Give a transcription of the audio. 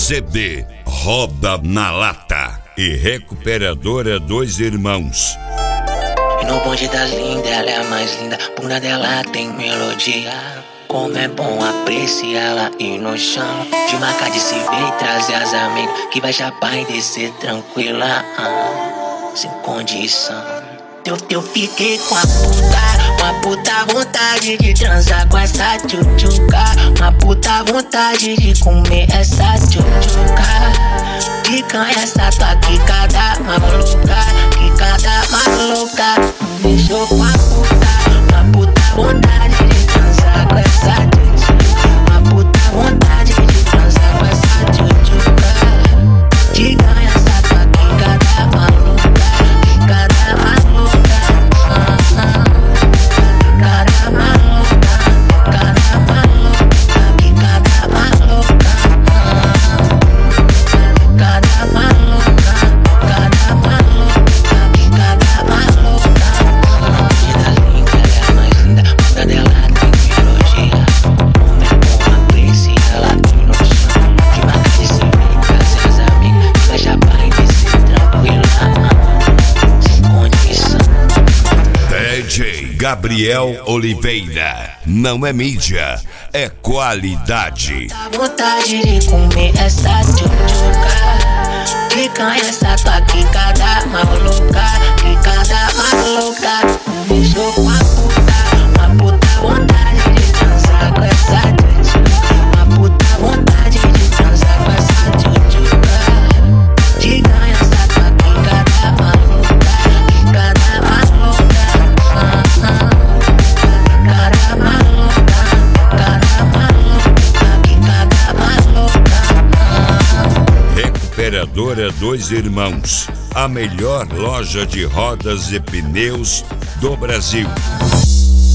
CD Roda na Lata e Recuperadora Dois Irmãos. E no bonde das lindas, ela é a mais linda. Bunda dela tem melodia. Como é bom apreciá-la e no chão de marca de se ver e trazer as amigas que vai chapar e descer tranquila, sem condição. Eu fiquei com uma puta vontade de transar com essa tchutchuca. Uma puta vontade de comer essa tchutchuca. Picanha essa tua quicada maluca, quicada maluca. Me deixou com a puta, uma puta vontade de transar com essa tchutchuca. Uma puta vontade de transar com essa tchutchuca. Picanha essa tua quicada maluca, quicada maluca. Gabriel Oliveira, não é mídia, é qualidade. Dá vontade de comer essa tchutchuca. Picanha essa tua quicada maluca, quicada maluca. Me deixou com a puta, uma puta vontade de transar com essa tchutchuca. Uma puta vontade de transar com essa tchutchuca. Picanha essa tua quicada maluca, quicada maluca. Recuperadora Dois Irmãos, a melhor loja de rodas e pneus do Brasil.